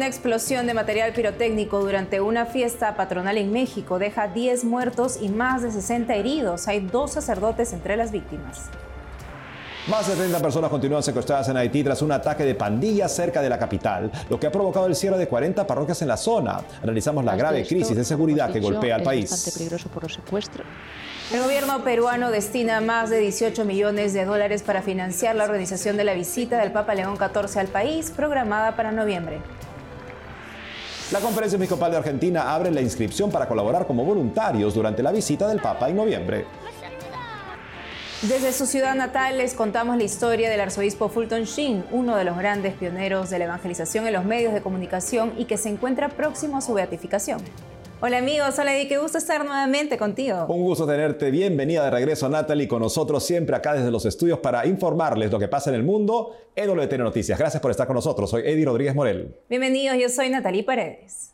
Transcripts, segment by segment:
Una explosión de material pirotécnico durante una fiesta patronal en México deja 10 muertos y más de 60 heridos. Hay 2 sacerdotes entre las víctimas. Más de 30 personas continúan secuestradas en Haití tras un ataque de pandillas cerca de la capital, lo que ha provocado el cierre de 40 parroquias en la zona. Analizamos la grave crisis de seguridad que golpea al país. Es bastante peligroso por los secuestros. El gobierno peruano destina más de 18 millones de dólares para financiar la organización de la visita del Papa León XIV al país, programada para noviembre. La Conferencia Episcopal de Argentina abre la inscripción para colaborar como voluntarios durante la visita del Papa en noviembre. Desde su ciudad natal les contamos la historia del arzobispo Fulton Sheen, uno de los grandes pioneros de la evangelización en los medios de comunicación y que se encuentra próximo a su beatificación. Hola amigos, hola Eddie, qué gusto estar nuevamente contigo. Un gusto tenerte, bienvenida de regreso Natalie, con nosotros siempre acá desde los estudios para informarles lo que pasa en el mundo. EWTN Noticias, gracias por estar con nosotros, soy Eddie Rodríguez Morel. Bienvenidos, yo soy Natalie Paredes.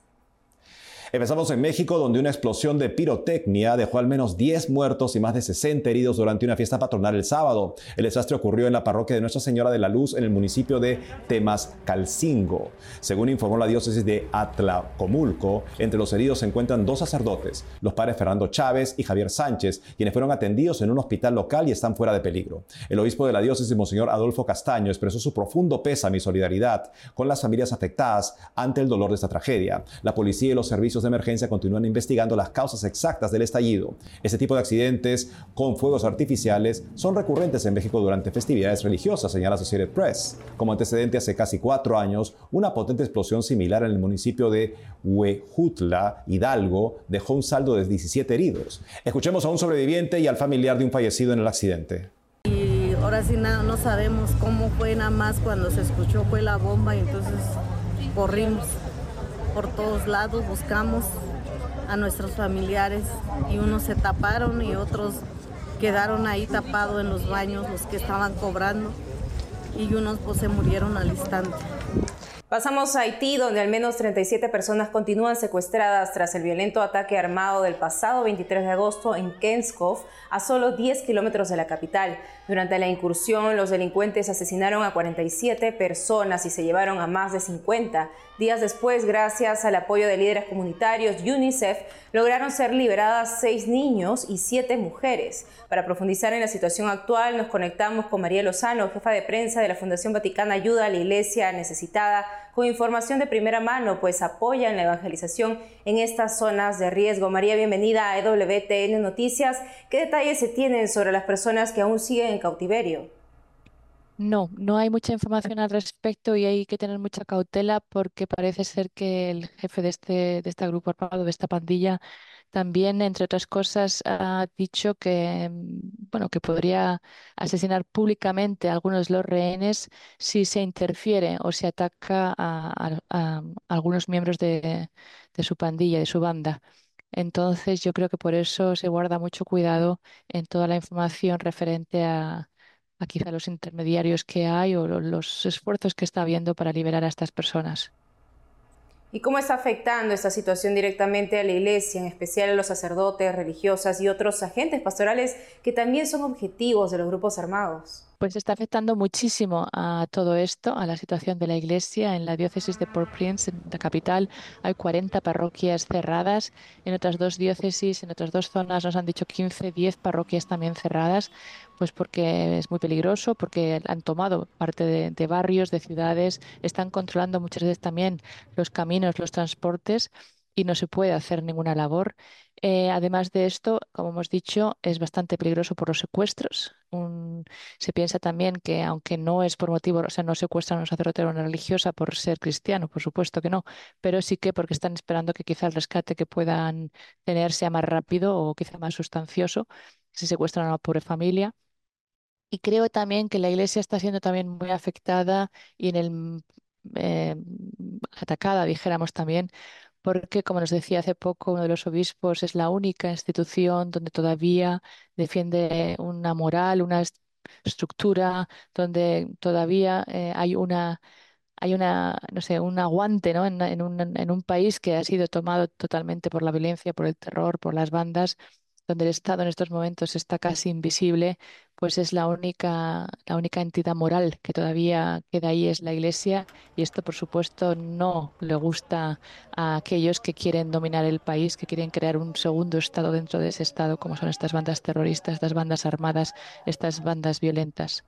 Empezamos en México, donde una explosión de pirotecnia dejó al menos 10 muertos y más de 60 heridos durante una fiesta patronal el sábado. El desastre ocurrió en la parroquia de Nuestra Señora de la Luz en el municipio de Temascalcingo. Según informó la diócesis de Atlacomulco, entre los heridos se encuentran 2 sacerdotes, los padres Fernando Chávez y Javier Sánchez, quienes fueron atendidos en un hospital local y están fuera de peligro. El obispo de la diócesis, Monseñor Adolfo Castaño, expresó su profundo pésame y solidaridad con las familias afectadas ante el dolor de esta tragedia. La policía y los servicios de emergencia continúan investigando las causas exactas del estallido. Este tipo de accidentes con fuegos artificiales son recurrentes en México durante festividades religiosas, señala Associated Press. Como antecedente, hace casi 4 años, una potente explosión similar en el municipio de Huejutla, Hidalgo, dejó un saldo de 17 heridos. Escuchemos a un sobreviviente y al familiar de un fallecido en el accidente. Y ahora sí no sabemos cómo fue, nada más cuando se escuchó fue la bomba y entonces corrimos por todos lados, buscamos a nuestros familiares y unos se taparon y otros quedaron ahí tapados en los baños, los que estaban cobrando, y unos pues se murieron al instante. Pasamos a Haití, donde al menos 37 personas continúan secuestradas tras el violento ataque armado del pasado 23 de agosto en Kenskov, a solo 10 kilómetros de la capital. Durante la incursión, los delincuentes asesinaron a 47 personas y se llevaron a más de 50. Días después, gracias al apoyo de líderes comunitarios y UNICEF, lograron ser liberadas 6 niños y 7 mujeres. Para profundizar en la situación actual, nos conectamos con María Lozano, jefa de prensa de la Fundación Vaticana Ayuda a la Iglesia Necesitada, con información de primera mano, pues apoyan la evangelización en estas zonas de riesgo. María, bienvenida a EWTN Noticias. ¿Qué detalles se tienen sobre las personas que aún siguen en cautiverio? No hay mucha información al respecto y hay que tener mucha cautela porque parece ser que el jefe de este grupo armado, de esta pandilla, también, entre otras cosas, ha dicho que, bueno, que podría asesinar públicamente a algunos de los rehenes si se interfiere o se ataca a algunos miembros de su pandilla, de su banda. Entonces, yo creo que por eso se guarda mucho cuidado en toda la información referente a quizá los intermediarios que hay o los esfuerzos que está habiendo para liberar a estas personas. ¿Y cómo está afectando esta situación directamente a la Iglesia, en especial a los sacerdotes, religiosas y otros agentes pastorales que también son objetivos de los grupos armados? Pues está afectando muchísimo a todo esto, a la situación de la Iglesia. En la diócesis de Port-au-Prince, en la capital, hay 40 parroquias cerradas. En otras 2 diócesis, en otras 2 zonas, nos han dicho 15, 10 parroquias también cerradas, pues porque es muy peligroso, porque han tomado parte de barrios, de ciudades, están controlando muchas veces también los caminos, los transportes, y no se puede hacer ninguna labor. Además de esto, como hemos dicho, es bastante peligroso por los secuestros. Se piensa también que, aunque no es por motivo, o sea, no secuestran a un sacerdote o a una religiosa por ser cristiano, por supuesto que no, pero sí que porque están esperando que quizá el rescate que puedan tener sea más rápido o quizá más sustancioso, si secuestran a una pobre familia. Y creo también que la Iglesia está siendo también muy afectada y eh, atacada, dijéramos también, porque, como nos decía hace poco uno de los obispos, es la única institución donde todavía defiende una moral, una estructura, donde todavía hay una, no sé, un aguante, ¿no? En un país que ha sido tomado totalmente por la violencia, por el terror, por las bandas, donde el Estado en estos momentos está casi invisible, pues es la única entidad moral que todavía queda ahí, es la Iglesia, y esto, por supuesto, no le gusta a aquellos que quieren dominar el país, que quieren crear un segundo Estado dentro de ese Estado, como son estas bandas terroristas, estas bandas armadas, estas bandas violentas.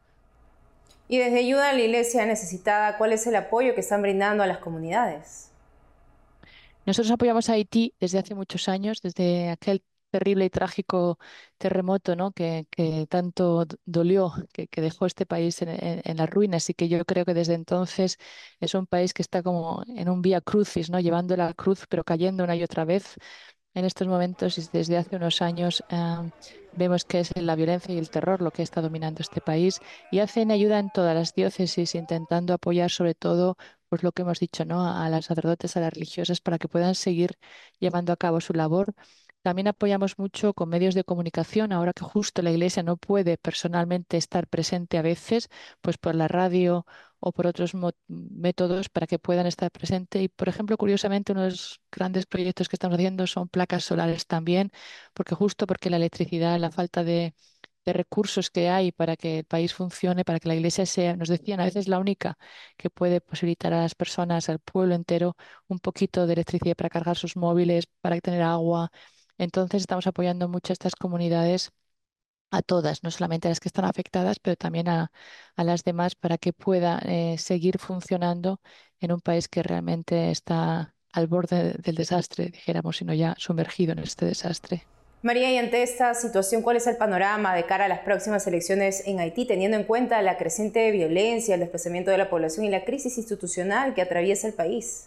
Y desde Ayuda a la Iglesia Necesitada, ¿cuál es el apoyo que están brindando a las comunidades? Nosotros apoyamos a Haití desde hace muchos años, desde aquel terrible y trágico terremoto, ¿no? que tanto dolió, que dejó este país en las ruinas, y que yo creo que desde entonces es un país que está como en un vía crucis, ¿no? Llevando la cruz, pero cayendo una y otra vez. En estos momentos y desde hace unos años vemos que es la violencia y el terror lo que está dominando este país, y hacen ayuda en todas las diócesis, intentando apoyar sobre todo, pues lo que hemos dicho, ¿no? A las sacerdotes, a las religiosas, para que puedan seguir llevando a cabo su labor. También apoyamos mucho con medios de comunicación, ahora que justo la Iglesia no puede personalmente estar presente a veces, pues por la radio o por otros métodos para que puedan estar presentes. Y, por ejemplo, curiosamente, uno de los grandes proyectos que estamos haciendo son placas solares también, porque la electricidad, la falta de recursos que hay para que el país funcione, para que la Iglesia sea, nos decían, a veces la única que puede posibilitar a las personas, al pueblo entero, un poquito de electricidad para cargar sus móviles, para tener agua. Entonces estamos apoyando mucho a estas comunidades, a todas, no solamente a las que están afectadas, pero también a las demás, para que pueda seguir funcionando en un país que realmente está al borde del desastre, dijéramos, sino ya sumergido en este desastre. María, y ante esta situación, ¿cuál es el panorama de cara a las próximas elecciones en Haití, teniendo en cuenta la creciente violencia, el desplazamiento de la población y la crisis institucional que atraviesa el país?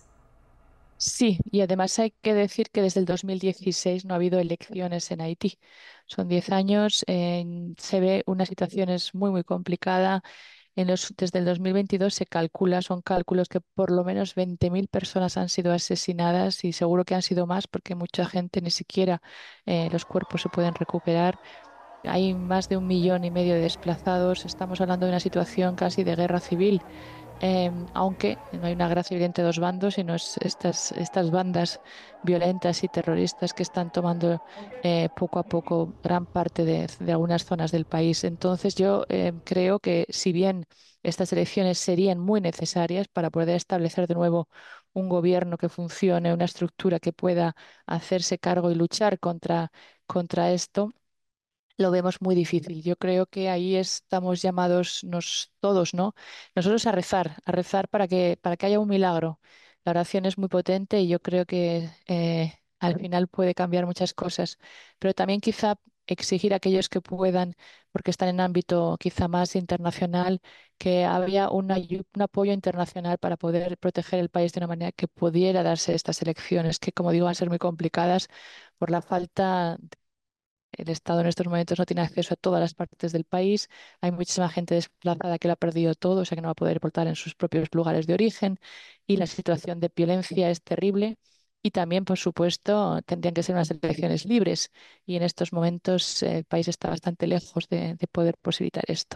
Sí, y además hay que decir que desde el 2016 no ha habido elecciones en Haití. Son 10 años, se ve una situación es muy, muy complicada. Desde el 2022 son cálculos que por lo menos 20.000 personas han sido asesinadas, y seguro que han sido más porque mucha gente ni siquiera los cuerpos se pueden recuperar. Hay más de 1,5 millones de desplazados. Estamos hablando de una situación casi de guerra civil, aunque no hay una guerra civil entre dos bandos, sino estas bandas violentas y terroristas que están tomando poco a poco gran parte de algunas zonas del país. Entonces yo creo que, si bien estas elecciones serían muy necesarias para poder establecer de nuevo un gobierno que funcione, una estructura que pueda hacerse cargo y luchar contra esto, lo vemos muy difícil. Yo creo que ahí estamos llamados todos, ¿no? Nosotros a rezar para que haya un milagro. La oración es muy potente y yo creo que al final puede cambiar muchas cosas, pero también quizá exigir a aquellos que puedan, porque están en ámbito quizá más internacional, que había un apoyo internacional para poder proteger el país de una manera que pudiera darse estas elecciones, que, como digo, van a ser muy complicadas por la falta. El Estado en estos momentos no tiene acceso a todas las partes del país. Hay muchísima gente desplazada que lo ha perdido todo, o sea que no va a poder votar en sus propios lugares de origen. Y la situación de violencia es terrible. Y también, por supuesto, tendrían que ser unas elecciones libres. Y en estos momentos el país está bastante lejos de poder posibilitar esto.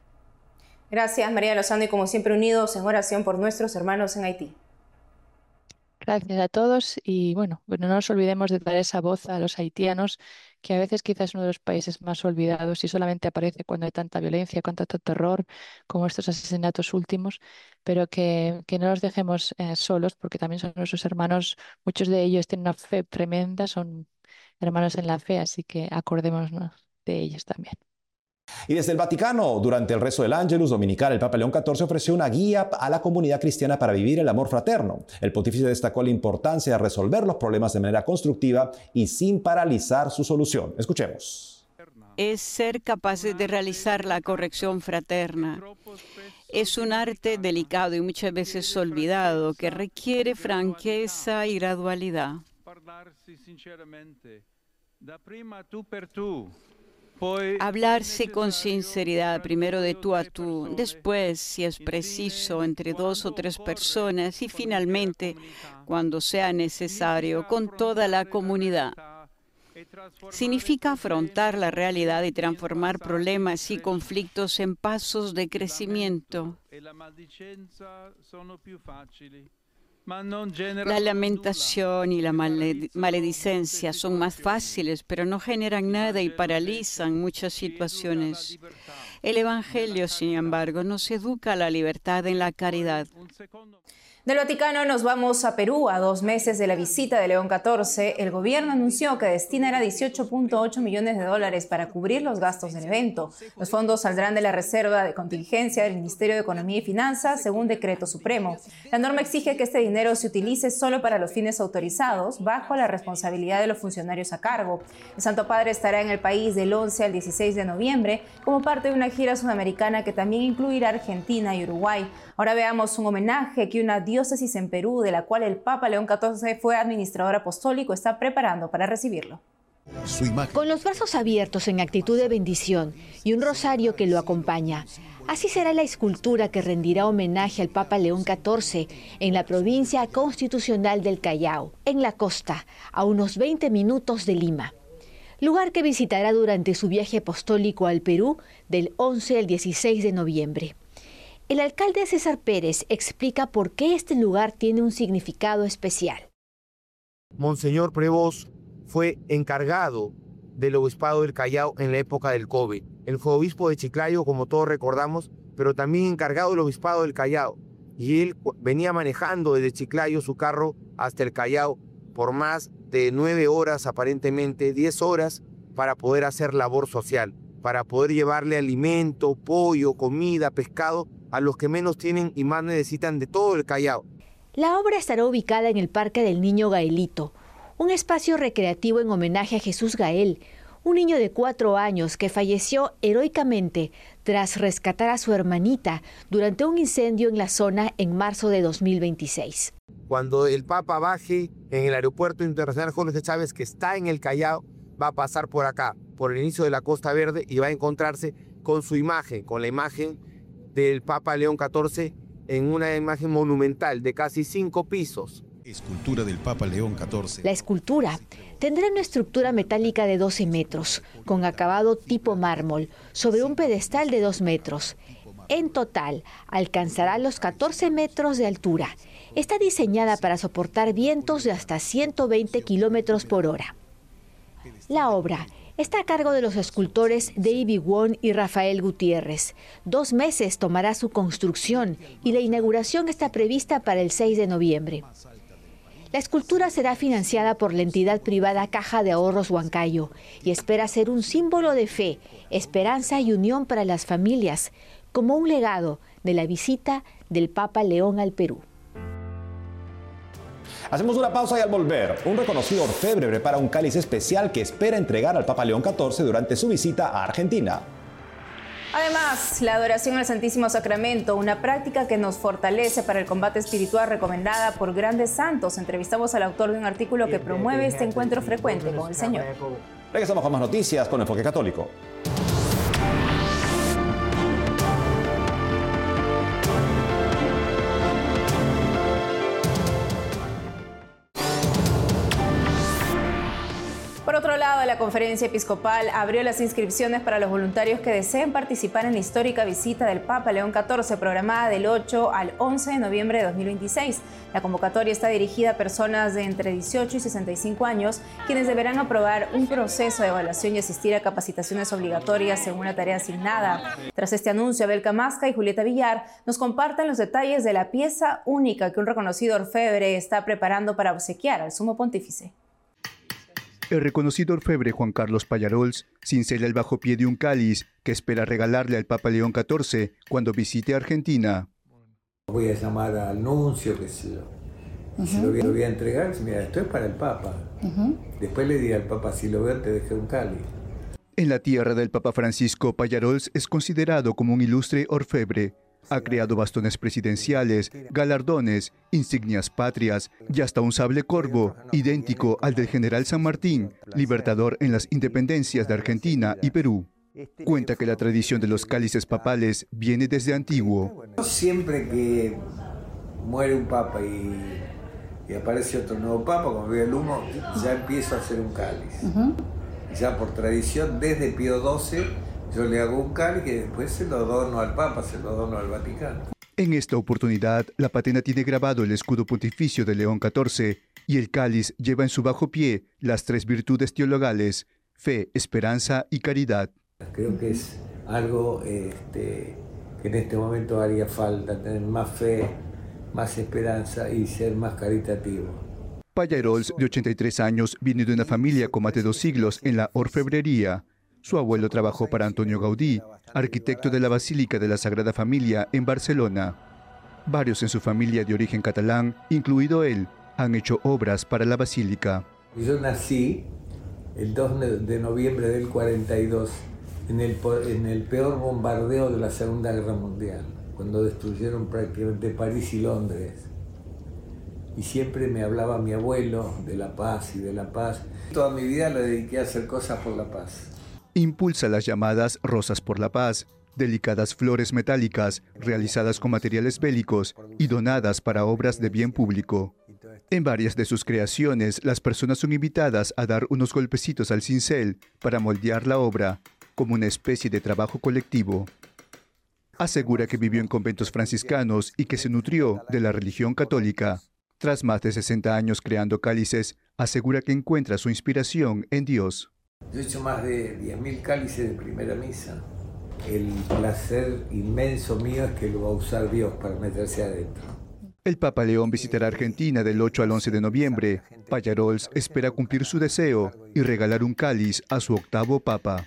Gracias, María Lozano, y como siempre unidos en oración por nuestros hermanos en Haití. Gracias a todos, y bueno, no nos olvidemos de dar esa voz a los haitianos, que a veces quizás es uno de los países más olvidados y solamente aparece cuando hay tanta violencia, cuando hay tanto terror, como estos asesinatos últimos, pero que no los dejemos solos, porque también son nuestros hermanos. Muchos de ellos tienen una fe tremenda, son hermanos en la fe, así que acordémonos de ellos también. Y desde el Vaticano, durante el rezo del Ángelus dominical, el Papa León XIV ofreció una guía a la comunidad cristiana para vivir el amor fraterno. El pontífice destacó la importancia de resolver los problemas de manera constructiva y sin paralizar su solución. Escuchemos. Es ser capaces de realizar la corrección fraterna. Es un arte delicado y muchas veces olvidado, que requiere franqueza y gradualidad. Hablarse con sinceridad, primero de tú a tú, después, si es preciso, entre 2 o 3 personas y finalmente, cuando sea necesario, con toda la comunidad. Significa afrontar la realidad y transformar problemas y conflictos en pasos de crecimiento. La lamentación y la maledicencia son más fáciles, pero no generan nada y paralizan muchas situaciones. El Evangelio, sin embargo, nos educa a la libertad en la caridad. Del Vaticano nos vamos a Perú. A 2 meses de la visita de León XIV, el gobierno anunció que destinará 18.8 millones de dólares para cubrir los gastos del evento. Los fondos saldrán de la reserva de contingencia del Ministerio de Economía y Finanzas, según decreto supremo. La norma exige que este dinero se utilice solo para los fines autorizados, bajo la responsabilidad de los funcionarios a cargo. El Santo Padre estará en el país del 11 al 16 de noviembre como parte de una gira sudamericana que también incluirá Argentina y Uruguay. Ahora veamos un homenaje que una diócesis en Perú, de la cual el Papa León XIV fue administrador apostólico, está preparando para recibirlo. Con los brazos abiertos en actitud de bendición y un rosario que lo acompaña. Así será la escultura que rendirá homenaje al Papa León XIV en la provincia constitucional del Callao, en la costa, a unos 20 minutos de Lima. Lugar que visitará durante su viaje apostólico al Perú del 11 al 16 de noviembre. El alcalde César Pérez explica por qué este lugar tiene un significado especial. Monseñor Prevost fue encargado del obispado del Callao en la época del COVID. Él fue obispo de Chiclayo, como todos recordamos, pero también encargado del obispado del Callao. Y él venía manejando desde Chiclayo su carro hasta el Callao por más de 9 horas, aparentemente 10 horas, para poder hacer labor social, para poder llevarle alimento, pollo, comida, pescado, a los que menos tienen y más necesitan de todo el Callao. La obra estará ubicada en el Parque del Niño Gaelito, un espacio recreativo en homenaje a Jesús Gael, un niño de 4 años que falleció heroicamente tras rescatar a su hermanita durante un incendio en la zona en marzo de 2026. Cuando el Papa baje en el Aeropuerto Internacional Jorge Chávez, que está en el Callao, va a pasar por acá, por el inicio de la Costa Verde, y va a encontrarse con su imagen, con la imagen del Papa León XIV, en una imagen monumental de casi 5 pisos. Escultura del Papa León XIV. La escultura tendrá una estructura metálica de 12 metros, con acabado tipo mármol, sobre un pedestal de 2 metros. En total, alcanzará los 14 metros de altura. Está diseñada para soportar vientos de hasta 120 kilómetros por hora. La obra está a cargo de los escultores David Wong y Rafael Gutiérrez. 2 meses tomará su construcción y la inauguración está prevista para el 6 de noviembre. La escultura será financiada por la entidad privada Caja de Ahorros Huancayo y espera ser un símbolo de fe, esperanza y unión para las familias, como un legado de la visita del Papa León al Perú. Hacemos una pausa y al volver, un reconocido orfebre prepara un cáliz especial que espera entregar al Papa León XIV durante su visita a Argentina. Además, la adoración al Santísimo Sacramento, una práctica que nos fortalece para el combate espiritual recomendada por grandes santos. Entrevistamos al autor de un artículo que promueve este encuentro frecuente con el Señor. Regresamos con más noticias con Enfoque Católico. Por otro lado, la Conferencia Episcopal abrió las inscripciones para los voluntarios que deseen participar en la histórica visita del Papa León XIV, programada del 8 al 11 de noviembre de 2026. La convocatoria está dirigida a personas de entre 18 y 65 años, quienes deberán aprobar un proceso de evaluación y asistir a capacitaciones obligatorias según una tarea asignada. Tras este anuncio, Abel Camasca y Julieta Villar nos comparten los detalles de la pieza única que un reconocido orfebre está preparando para obsequiar al Sumo Pontífice. El reconocido orfebre Juan Carlos Pallarols cincela el bajo pie de un cáliz que espera regalarle al Papa León XIV cuando visite Argentina. Voy a llamar al nuncio, que se lo voy a entregar. Mira, esto es para el Papa. Después le diré al Papa, si lo veo, te dejé un cáliz. En la tierra del Papa Francisco, Pallarols es considerado como un ilustre orfebre. Ha creado bastones presidenciales, galardones, insignias patrias y hasta un sable corvo, idéntico al del general San Martín, libertador en las independencias de Argentina y Perú. Cuenta que la tradición de los cálices papales viene desde antiguo. Siempre que muere un papa y aparece otro nuevo papa, cuando veo el humo, ya empiezo a hacer un cáliz. Ya por tradición, desde Pío XII, yo le hago un cáliz y después se lo dono al Papa, se lo dono al Vaticano. En esta oportunidad, la patena tiene grabado el escudo pontificio de León XIV y el cáliz lleva en su bajo pie las 3 virtudes teologales: fe, esperanza y caridad. Creo que es algo que en este momento haría falta, tener más fe, más esperanza y ser más caritativo. Pallarols, de 83 años, viene de una familia con más de 2 siglos en la orfebrería. Su abuelo trabajó para Antonio Gaudí, arquitecto de la Basílica de la Sagrada Familia en Barcelona. Varios en su familia de origen catalán, incluido él, han hecho obras para la basílica. Yo nací el 2 de noviembre del 42 en el peor bombardeo de la Segunda Guerra Mundial, cuando destruyeron prácticamente París y Londres. Y siempre me hablaba mi abuelo de la paz y de la paz. Toda mi vida la dediqué a hacer cosas por la paz. Impulsa las llamadas Rosas por la Paz, delicadas flores metálicas realizadas con materiales bélicos y donadas para obras de bien público. En varias de sus creaciones, las personas son invitadas a dar unos golpecitos al cincel para moldear la obra, como una especie de trabajo colectivo. Asegura que vivió en conventos franciscanos y que se nutrió de la religión católica. Tras más de 60 años creando cálices, asegura que encuentra su inspiración en Dios. Yo he hecho más de 10.000 cálices de primera misa. El placer inmenso mío es que lo va a usar Dios para meterse adentro. El Papa León visitará Argentina del 8 al 11 de noviembre. Pallarols espera cumplir su deseo y regalar un cáliz a su 8º Papa.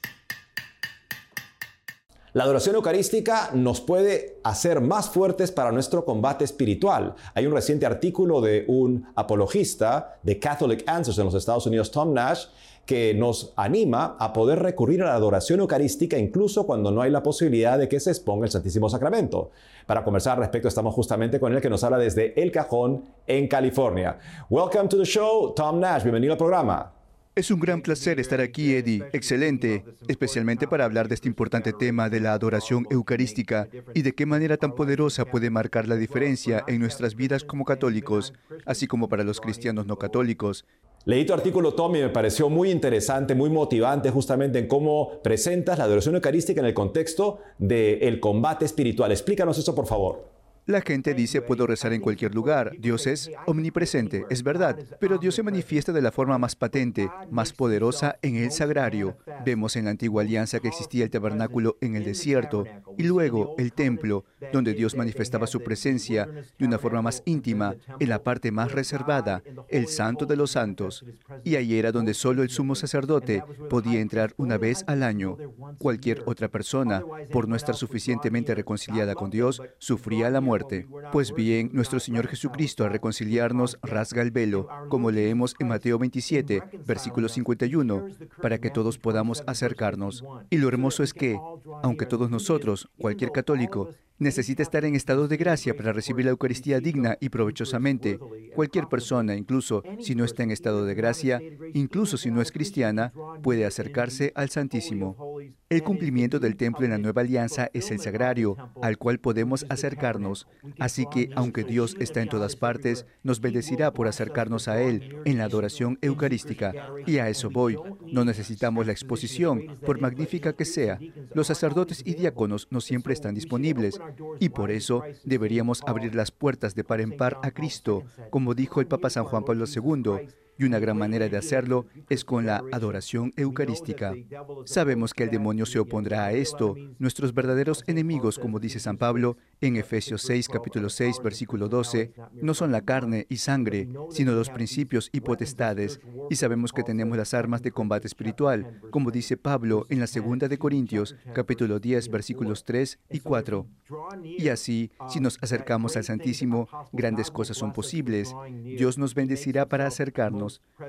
La adoración eucarística nos puede hacer más fuertes para nuestro combate espiritual. Hay un reciente artículo de un apologista de Catholic Answers en los Estados Unidos, Tom Nash, que nos anima a poder recurrir a la adoración eucarística incluso cuando no hay la posibilidad de que se exponga el Santísimo Sacramento. Para conversar al respecto estamos justamente con él, que nos habla desde El Cajón, en California. Welcome to the show, Tom Nash. Bienvenido al programa. Es un gran placer estar aquí, Eddie. Excelente, especialmente para hablar de este importante tema de la adoración eucarística y de qué manera tan poderosa puede marcar la diferencia en nuestras vidas como católicos, así como para los cristianos no católicos. Leí tu artículo, Tom, y me pareció muy interesante, muy motivante justamente en cómo presentas la adoración eucarística en el contexto del combate espiritual. Explícanos eso, por favor. La gente dice, puedo rezar en cualquier lugar. Dios es omnipresente, es verdad, pero Dios se manifiesta de la forma más patente, más poderosa en el sagrario. Vemos en la antigua alianza que existía el tabernáculo en el desierto y luego el templo, donde Dios manifestaba su presencia de una forma más íntima, en la parte más reservada, el Santo de los Santos. Y ahí era donde solo el sumo sacerdote podía entrar una vez al año. Cualquier otra persona, por no estar suficientemente reconciliada con Dios, sufría la muerte. Pues bien, nuestro Señor Jesucristo, al reconciliarnos, rasga el velo, como leemos en Mateo 27, versículo 51, para que todos podamos acercarnos. Y lo hermoso es que, aunque todos nosotros, cualquier católico, necesita estar en estado de gracia para recibir la Eucaristía digna y provechosamente, cualquier persona, incluso si no está en estado de gracia, incluso si no es cristiana, puede acercarse al Santísimo. El cumplimiento del templo en la nueva alianza es el sagrario, al cual podemos acercarnos. Así que, aunque Dios está en todas partes, nos bendecirá por acercarnos a Él en la adoración eucarística. Y a eso voy. No necesitamos la exposición, por magnífica que sea. Los sacerdotes y diáconos no siempre están disponibles. Y por eso deberíamos abrir las puertas de par en par a Cristo, como dijo el Papa San Juan Pablo II, y una gran manera de hacerlo es con la adoración eucarística. Sabemos que el demonio se opondrá a esto. Nuestros verdaderos enemigos, como dice San Pablo en Efesios 6, capítulo 6, versículo 12, no son la carne y sangre, sino los principios y potestades. Y sabemos que tenemos las armas de combate espiritual, como dice Pablo en la 2 de Corintios, capítulo 10, versículos 3 y 4. Y así, si nos acercamos al Santísimo, grandes cosas son posibles. Dios nos bendecirá para acercarnos.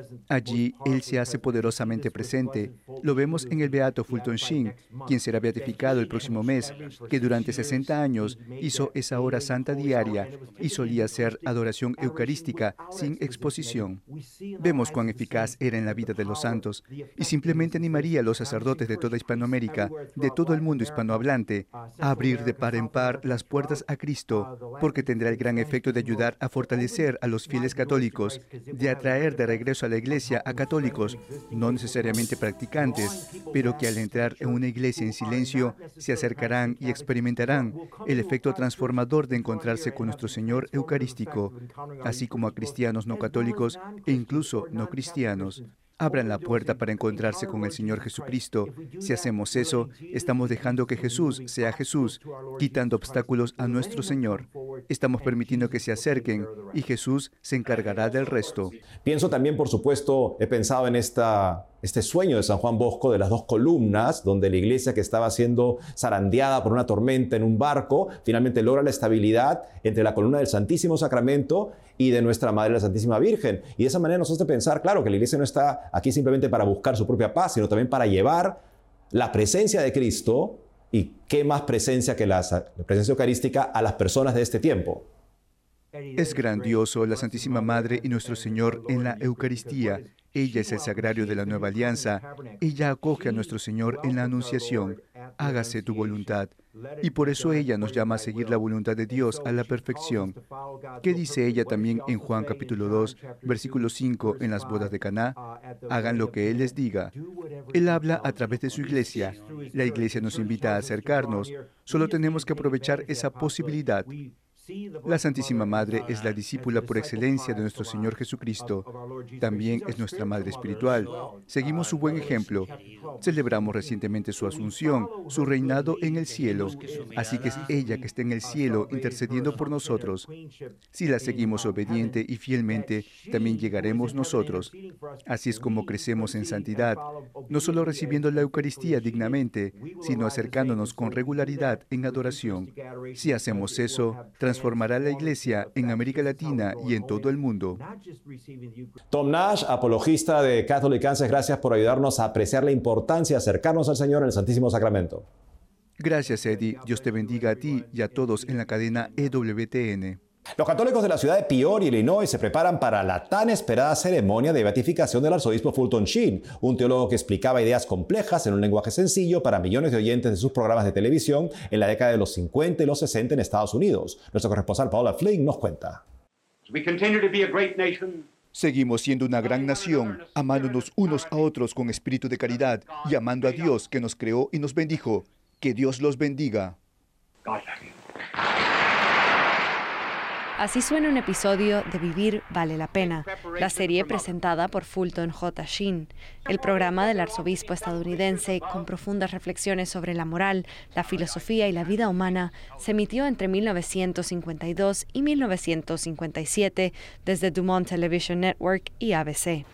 Allí, Él se hace poderosamente presente. Lo vemos en el beato Fulton Sheen, quien será beatificado el próximo mes, que durante 60 años hizo esa hora santa diaria y solía hacer adoración eucarística sin exposición. Vemos cuán eficaz era en la vida de los santos y simplemente animaría a los sacerdotes de toda Hispanoamérica, de todo el mundo hispanohablante, a abrir de par en par las puertas a Cristo, porque tendrá el gran efecto de ayudar a fortalecer a los fieles católicos, de atraer de regreso a la iglesia a católicos, no necesariamente practicantes, pero que al entrar en una iglesia en silencio se acercarán y experimentarán el efecto transformador de encontrarse con nuestro Señor Eucarístico, así como a cristianos no católicos e incluso no cristianos. Abran la puerta para encontrarse con el Señor Jesucristo. Si hacemos eso, estamos dejando que Jesús sea Jesús, quitando obstáculos a nuestro Señor. Estamos permitiendo que se acerquen y Jesús se encargará del resto. Pienso también, por supuesto, he pensado en este sueño de San Juan Bosco de las 2 columnas, donde la iglesia que estaba siendo zarandeada por una tormenta en un barco, finalmente logra la estabilidad entre la columna del Santísimo Sacramento y de nuestra Madre la Santísima Virgen. Y de esa manera nos hace pensar, claro, que la iglesia no está aquí simplemente para buscar su propia paz, sino también para llevar la presencia de Cristo, y qué más presencia que la presencia eucarística, a las personas de este tiempo. Es grandioso la Santísima Madre y nuestro Señor en la Eucaristía. Ella es el sagrario de la nueva alianza. Ella acoge a nuestro Señor en la Anunciación. Hágase tu voluntad. Y por eso ella nos llama a seguir la voluntad de Dios a la perfección. ¿Qué dice ella también en Juan capítulo 2, versículo 5 en las bodas de Caná? Hagan lo que Él les diga. Él habla a través de su iglesia. La iglesia nos invita a acercarnos. Solo tenemos que aprovechar esa posibilidad. La Santísima Madre es la discípula por excelencia de nuestro Señor Jesucristo. También es nuestra Madre espiritual. Seguimos su buen ejemplo. Celebramos recientemente su asunción, su reinado en el cielo. Así que es ella que está en el cielo intercediendo por nosotros. Si la seguimos obediente y fielmente, también llegaremos nosotros. Así es como crecemos en santidad, no solo recibiendo la Eucaristía dignamente, sino acercándonos con regularidad en adoración. Si hacemos eso, transformará la Iglesia en América Latina y en todo el mundo. Tom Nash, apologista de Catholic Kansas, gracias por ayudarnos a apreciar la importancia de acercarnos al Señor en el Santísimo Sacramento. Gracias, Eddie. Dios te bendiga a ti y a todos en la cadena EWTN. Los católicos de la ciudad de Peoria, Illinois, se preparan para la tan esperada ceremonia de beatificación del arzobispo Fulton Sheen, un teólogo que explicaba ideas complejas en un lenguaje sencillo para millones de oyentes de sus programas de televisión en la década de los 50 y los 60 en Estados Unidos. Nuestro corresponsal Paola Flynn nos cuenta. Seguimos siendo una gran nación, amándonos unos a otros con espíritu de caridad y amando a Dios que nos creó y nos bendijo. Que Dios los bendiga. Así suena un episodio de Vivir vale la pena, la serie presentada por Fulton J. Sheen, el programa del arzobispo estadounidense con profundas reflexiones sobre la moral, la filosofía y la vida humana. Se emitió entre 1952 y 1957 desde Dumont Television Network y ABC.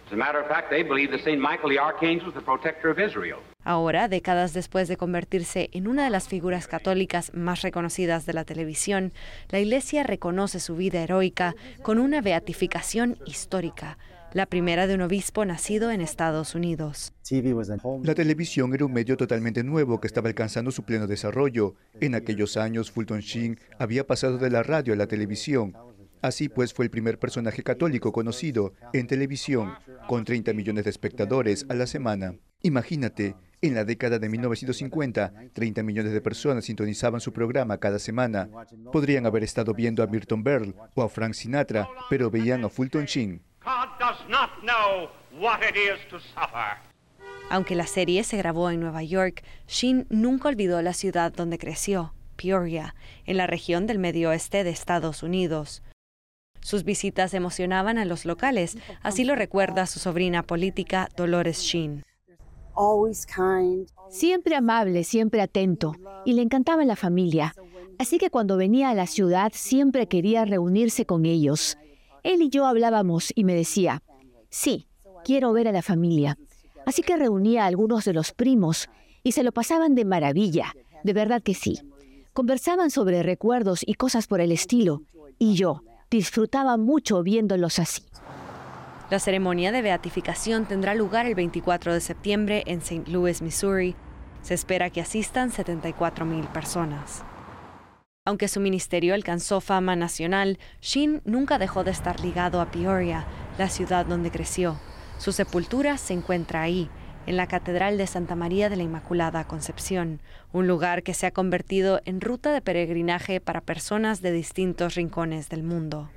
Ahora, décadas después de convertirse en una de las figuras católicas más reconocidas de la televisión, la Iglesia reconoce su vida heroica con una beatificación histórica, la primera de un obispo nacido en Estados Unidos. La televisión era un medio totalmente nuevo que estaba alcanzando su pleno desarrollo. En aquellos años, Fulton Sheen había pasado de la radio a la televisión. Así pues, fue el primer personaje católico conocido en televisión, con 30 millones de espectadores a la semana. Imagínate, en la década de 1950, 30 millones de personas sintonizaban su programa cada semana. Podrían haber estado viendo a Milton Berle o a Frank Sinatra, pero veían a Fulton Sheen. Aunque la serie se grabó en Nueva York, Sheen nunca olvidó la ciudad donde creció, Peoria, en la región del medio oeste de Estados Unidos. Sus visitas emocionaban a los locales, así lo recuerda su sobrina política Dolores Sheen. Siempre amable, siempre atento, y le encantaba la familia. Así que cuando venía a la ciudad siempre quería reunirse con ellos. Él y yo hablábamos y me decía, sí, quiero ver a la familia. Así que reunía a algunos de los primos y se lo pasaban de maravilla, de verdad que sí. Conversaban sobre recuerdos y cosas por el estilo, y yo disfrutaba mucho viéndolos así. La ceremonia de beatificación tendrá lugar el 24 de septiembre en St. Louis, Missouri. Se espera que asistan 74,000 personas. Aunque su ministerio alcanzó fama nacional, Sheen nunca dejó de estar ligado a Peoria, la ciudad donde creció. Su sepultura se encuentra ahí, en la Catedral de Santa María de la Inmaculada Concepción, un lugar que se ha convertido en ruta de peregrinaje para personas de distintos rincones del mundo.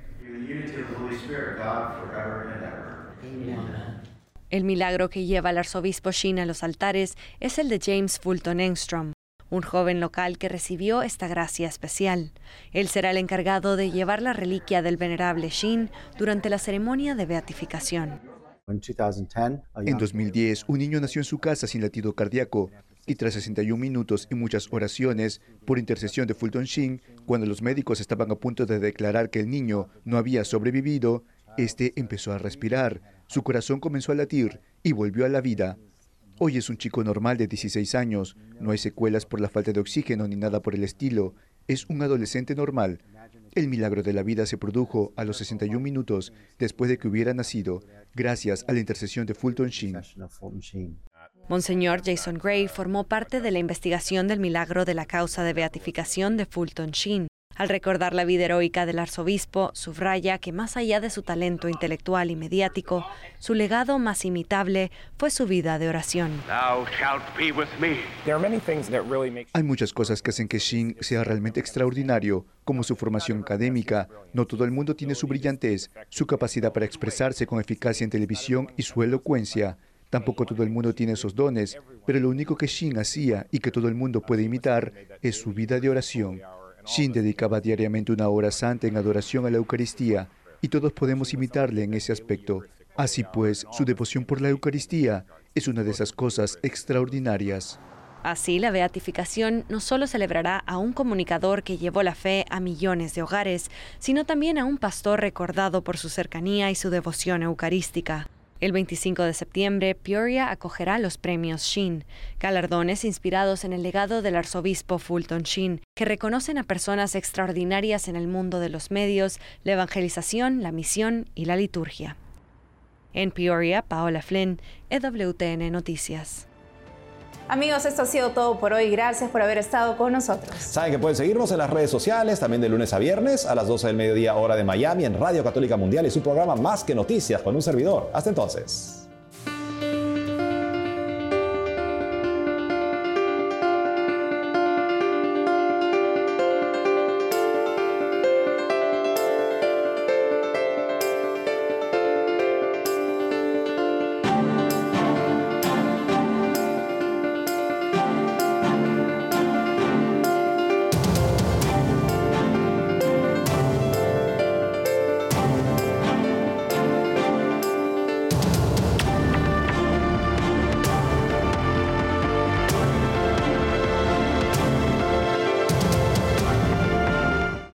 El milagro que lleva al arzobispo Sheen a los altares es el de James Fulton Engstrom, un joven local que recibió esta gracia especial. Él será el encargado de llevar la reliquia del venerable Sheen durante la ceremonia de beatificación. En 2010, un niño nació en su casa sin latido cardíaco y tras 61 minutos y muchas oraciones por intercesión de Fulton Sheen, cuando los médicos estaban a punto de declarar que el niño no había sobrevivido, este empezó a respirar, su corazón comenzó a latir y volvió a la vida. Hoy es un chico normal de 16 años, no hay secuelas por la falta de oxígeno ni nada por el estilo, es un adolescente normal. El milagro de la vida se produjo a los 61 minutos después de que hubiera nacido, gracias a la intercesión de Fulton Sheen. Monseñor Jason Gray formó parte de la investigación del milagro de la causa de beatificación de Fulton Sheen. Al recordar la vida heroica del arzobispo, subraya que más allá de su talento intelectual y mediático, su legado más imitable fue su vida de oración. Hay muchas cosas que hacen que Sheen sea realmente extraordinario, como su formación académica. No todo el mundo tiene su brillantez, su capacidad para expresarse con eficacia en televisión y su elocuencia. Tampoco todo el mundo tiene esos dones, pero lo único que Sheen hacía y que todo el mundo puede imitar es su vida de oración. Sheen dedicaba diariamente una hora santa en adoración a la Eucaristía y todos podemos imitarle en ese aspecto. Así pues, su devoción por la Eucaristía es una de esas cosas extraordinarias. Así, la beatificación no solo celebrará a un comunicador que llevó la fe a millones de hogares, sino también a un pastor recordado por su cercanía y su devoción eucarística. El 25 de septiembre, Peoria acogerá los premios Sheen, galardones inspirados en el legado del arzobispo Fulton Sheen, que reconocen a personas extraordinarias en el mundo de los medios, la evangelización, la misión y la liturgia. En Peoria, Paola Flynn, EWTN Noticias. Amigos, esto ha sido todo por hoy. Gracias por haber estado con nosotros. Saben que pueden seguirnos en las redes sociales, también de lunes a viernes a las 12 del mediodía, hora de Miami, en Radio Católica Mundial y su programa Más que Noticias con un servidor. Hasta entonces.